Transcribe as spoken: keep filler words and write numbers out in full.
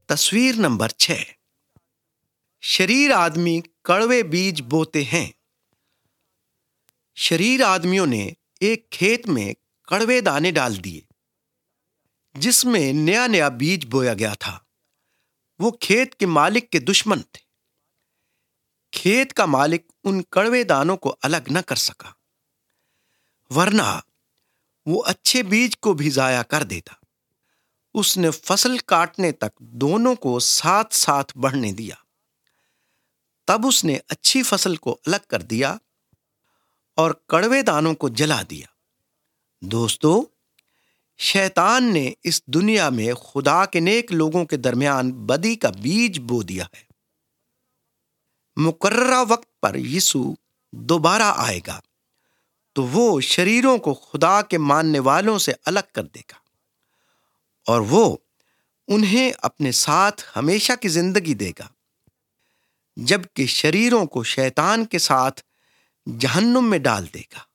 تصویر نمبر چھ۔ شریر آدمی کڑوے بیج بوتے ہیں۔ شریر آدمیوں نے ایک کھیت میں کڑوے دانے ڈال دیے جس میں نیا نیا بیج بویا گیا تھا۔ وہ کھیت کے مالک کے دشمن تھے۔ کھیت کا مالک ان کڑوے دانوں کو الگ نہ کر سکا، ورنہ وہ اچھے بیج کو بھی ضائع کر دیتا۔ اس نے فصل کاٹنے تک دونوں کو ساتھ ساتھ بڑھنے دیا۔ تب اس نے اچھی فصل کو الگ کر دیا اور کڑوے دانوں کو جلا دیا۔ دوستو، شیطان نے اس دنیا میں خدا کے نیک لوگوں کے درمیان بدی کا بیج بو دیا ہے۔ مقررہ وقت پر یسوع دوبارہ آئے گا تو وہ شریروں کو خدا کے ماننے والوں سے الگ کر دے گا اور وہ انہیں اپنے ساتھ ہمیشہ کی زندگی دے گا، جبکہ شریروں کو شیطان کے ساتھ جہنم میں ڈال دے گا۔